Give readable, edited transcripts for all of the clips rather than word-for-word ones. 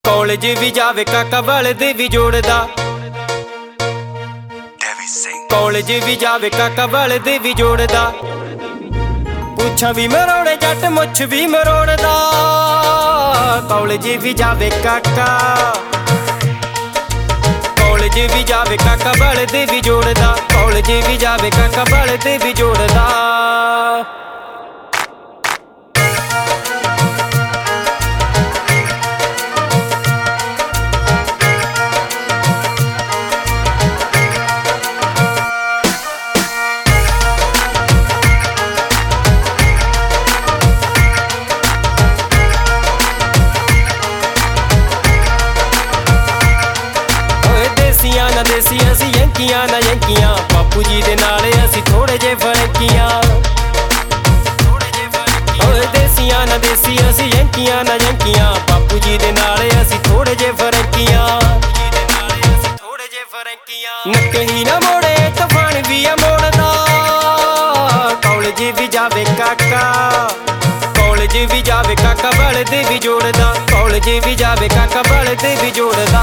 college ਵੀ ਜਾਵੇ ਕਾਕਾ ਬਲਦ ਵੀ ਜੋੜਦਾ ਕਾਲਜ ਵੀ ਜਾਵੇ ਕਾਕਾ ਬਲਦ ਵੀ ਜੋੜਦਾ ਪੁੱਛਾਂ ਵੀ ਮਰੋੜੇ ਜੱਟ ਮੁੱਛ ਵੀ ਮਰੋੜਦਾ ਕਾਲਜ ਵੀ ਜਾਵੇ ਕਾਕਾ ਕਾਲਜ ਵੀ ਜਾਵੇ ਕਾਕਾ ਬਲਦ ਵੀ ਜੋੜਦਾ ਕਾਲਜ ਵੀ ਜਾਵੇ ਕਾਕਾ ਬਲਦ ਵੀ ਜੋੜਦਾ ਦੇਸੀ ਅਸੀਂ ਯੰਕੀਆਂ ਨਾ ਯੰਕੀਆਂ ਬਾਪੂ ਜੀ ਦੇ ਨਾਲ ਅਸੀਂ ਥੋੜੇ ਜੇ ਫਰਕੀਆਂ ਓਏ ਦੇਸੀਆਂ ਨਾ ਦੇਸੀ ਅਸੀਂ ਯੰਕੀਆਂ ਨਾ ਯੰਕੀਆਂ ਬਾਪੂ ਜੀ ਦੇ ਨਾਲ ਅਸੀਂ ਥੋੜੇ ਜੇ ਫਰਕੀਆਂ ਨੱਕੇ ਹੀ ਨਾ ਮੋੜੇ ਤੂਫਾਨ ਵੀ ਆ ਮੋੜਦਾ ਕਾਲਜ ਵੀ ਜਾਵੇ ਕਾਕਾ ਕਾਲਜ ਵੀ ਜਾਵੇ ਕਾਕਾ ਬਲਦ ਵੀ ਜੋੜਦਾ ਕਾਲਜ ਵੀ ਜਾਵੇ ਕਾਕਾ ਬਲਦ ਵੀ ਜੋੜਦਾ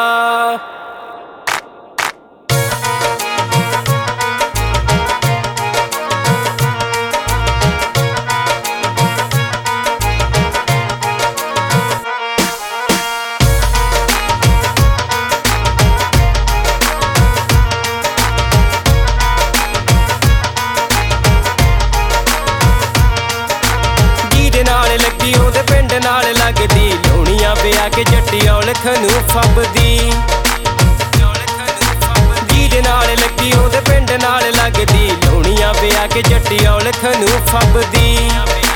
ਉਹਦੇ ਪਿੰਡ ਨਾਲ ਲੱਗਦੀ ਲੋਣੀਆਂ ਪਿਆ ਕੇ ਜੱਟੀ ਔਲਖ ਨੂੰ ਫੱਬਦੀ ਜਿਹਦੇ ਨਾਲ ਲੱਗੀ ਉਹਦੇ ਪਿੰਡ ਨਾਲ ਲੱਗਦੀ ਲੋਣੀਆਂ ਪਿਆ ਕੇ ਜੱਟੀ ਔਲਖ ਨੂੰ ਫੱਬਦੀ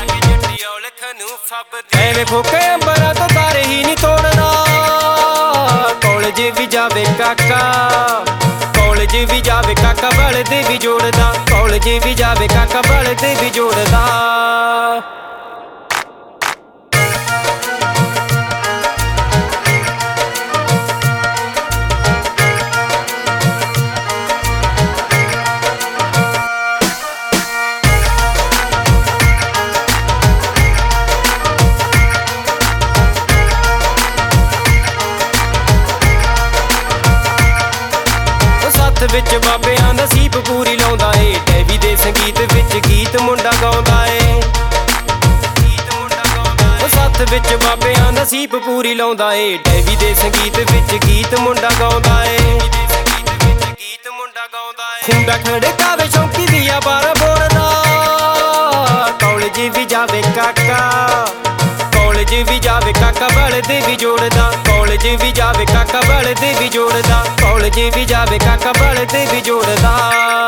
ਐਵੇਂ ਫੋਕੇ ਅੰਬਰਾਂ ਤੋਂ ਤਾਰੇ ਹੀ ਨਹੀਂ ਤੋੜਦਾ ਕਾਲਜ ਵੀ ਜਾਵੇ ਕਾਕਾ ਕਾਲਜ ਵੀ ਜਾਵੇ ਕਾਕਾ ਬਲਦ ਵੀ ਜੋੜਦਾ ਕਾਲਜ ਵੀ ਜਾਵੇ ਕਾਕਾ ਬਲਦ ਵੀ ਜੋੜਦਾ ਵਿੱਚ ਬਾਬਿਆਂ ਨਸੀਬ ਪੂਰੀ ਲਾਉਂਦਾ ਏ ਟੈਵੀ ਦੇ ਸੰਗੀਤ ਵਿੱਚ ਗੀਤ ਮੁੰਡਾ ਗਾਉਂਦਾ ਏ ਉਹ ਸੱਥ ਵਿੱਚ ਬਾਬਿਆਂ ਨਸੀਬ ਪੂਰੀ ਲਾਉਂਦਾ ਏ ਟੈਵੀ ਦੇ ਸੰਗੀਤ ਵਿੱਚ ਗੀਤ ਮੁੰਡਾ ਗਾਉਂਦਾ ਏ ਖੁੰਡਾ ਖੜਕਾਵੇ ਸ਼ੌਂਕੀ ਦੀਆਂ ਬਾਰਾਂ ਬੋਲਦਾ ਕਾਲਜ ਵੀ ਜਾਵੇ ਕਾਕਾ ਕਾਲਜ ਵੀ ਜਾਵੇ ਕਾਕਾ ਬਲਦ ਵੀ ਜੋੜਦਾ ਕਾਲਜ ਵੀ ਜਾਵੇ ਕਾਕਾ ਬਲਦ ਵੀ ਜੋੜਦਾ ਕਾਲਜ ਵੀ ਜਾਵੇ ਕਾਕਾ ਬਲਦ ਵੀ ਜੋੜਦਾ